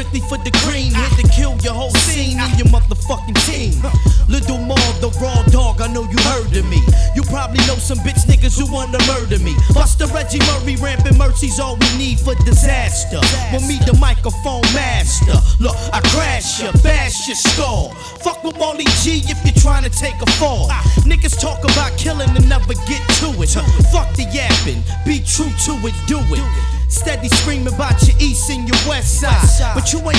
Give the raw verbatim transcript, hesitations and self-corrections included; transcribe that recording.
strictly for the green. Here to kill your whole scene and your motherfucking team. Little Maul, the raw dog, I know you heard of me. You probably know some bitch niggas who wanna murder me. Buster Reggie Murray, rampant mercy's all we need for disaster. With me, the microphone master. Look, I crash ya, bash your skull. Fuck with Molly G if you're trying to take a fall. Niggas talk about killing and never get to it. Fuck the yapping, be true to it, do it. Steady screaming about your east and your west side, but you ain't